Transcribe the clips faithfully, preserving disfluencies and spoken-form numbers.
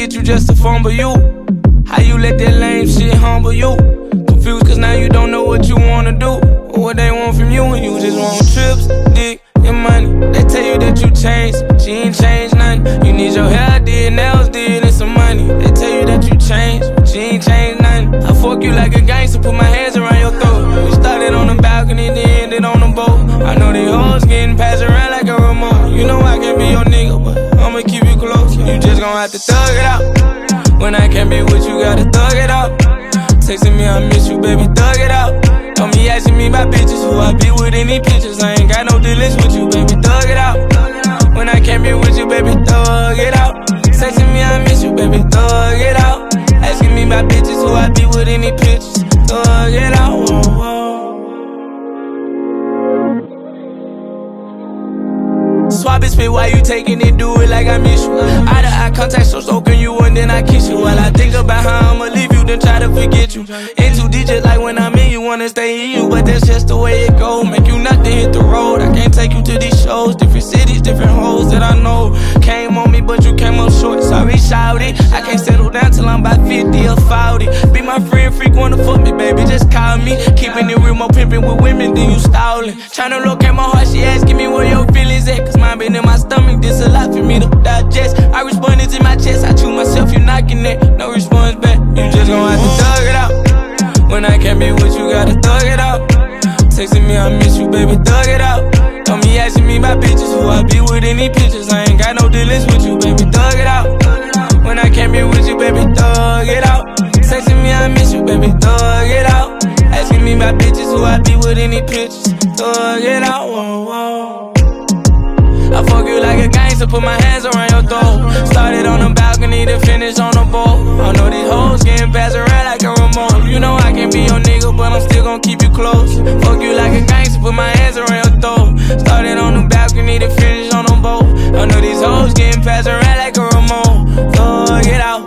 get you just to fumble you. How you let that lame shit humble you? Confused cause now you don't know what you wanna do or what they want from you, and you just want trips, dick, and money. They tell you that you changed, she ain't changed nothing. You need your hair did, nails did, and some money. They tell you that you changed, she ain't changed nothing. I fuck you like a gangster, put my hands around your throat. We started on the balcony, then ended on the boat. I know they hoes getting passed around like a remote. You know I can be your nigga, but I'ma keep you close. You just gon' have to thug it out. When I can't be with you, gotta thug it out. Texting me, I miss you, baby, thug it out. Don't be asking me about bitches, who I be with any pictures. I ain't got no dealings with you, baby, thug it out. When I can't be with you, baby, thug it out. Texting me, I miss you, baby, thug it out. Asking me about bitches, who I be with any pictures. Thug it out, whoa, whoa. Swap it, spit, why you taking it, do it like I miss you. Eye to eye contact, so soaking you and then I kiss you. While I think about how I'ma leave you, then try to forget you. Into D J like when I'm in you, wanna stay in you, but that's just the way it go. Make you not to hit the road, I can't take you to these shows. Different cities, different hoes that I know. Came on me, but you came up short, sorry, shouty. I can't settle down till I'm about fifty or forty. Be my friend, freak, wanna fuck me, baby, just call me. Keeping it real, more pimping with women than you stalling. Tryna locate my heart, she asking me where your feelings at, cause mine been in my stomach, this a lot for me to digest. I responded to my chest, I chew myself, you knocking it, no response back. You just gon' have to thug it out. When I can't be with you, gotta thug it out. Texting me, I miss you, baby, thug it out. Don't be asking me about bitches, who I be with any pictures. I ain't got no dealings with you, baby, thug it out. When I can't be with you, baby, thug it out. Texting me, I miss you, baby, thug it out. Asking me about bitches, who I be with any pictures. Thug it out, whoa, whoa. I fuck you like a gangster, put my hands around your throat. Started on the balcony, then finished on the boat. I know these hoes getting passed around like a remote. You know I can be your nigga, but I'm still gon' keep you close. Fuck you like a gangster, put my hands around your throat. Started on the balcony, then finished on the boat. I know these hoes getting passed around like a remote. Thug it out.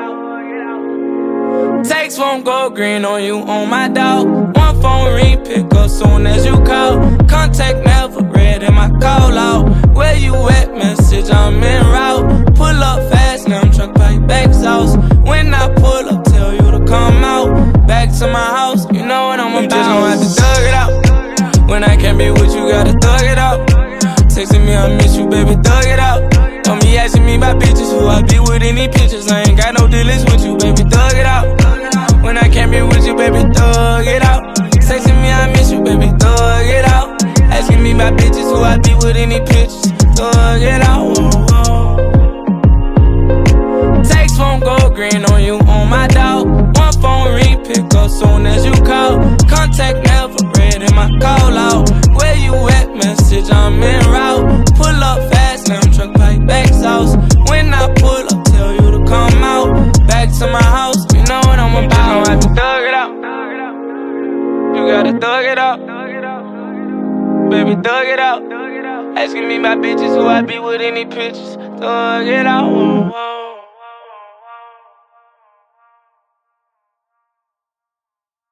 Text won't go green on you, on my dog. One phone ring, pick up soon as you call. Contact never read in my call out. Where you at, message, I'm en route. Pull up fast, now I'm truck back, back exhaust. When I pull up, tell you to come out. Back to my house, you know what I'm about. You just gon' have to thug it out. When I can't be with you, gotta thug it out. Texting me, I miss you, baby, thug it out. Don't be asking me about bitches, who I be with any pictures. I ain't got no dealings with you, baby, thug it out. When I can't be with you, baby, thug it out. Texting me, I miss you, baby, thug it out. Asking me about bitches, who I be with any pictures. Thug it out, whoa, whoa. Text won't go green on you, on my dog. One phone ring, pick up soon as you call. Contact never read in my call out. Where you at, message, I'm en route. Pull up fast, now I'm truck back, back exhaust. When I pull up, tell you to come out. Back to my house, you know what I'm about. I have to thug it out. You gotta thug it out. Baby, thug it out. Asking me about bitches, who I be with any pictures. Thug it out. Whoa, whoa.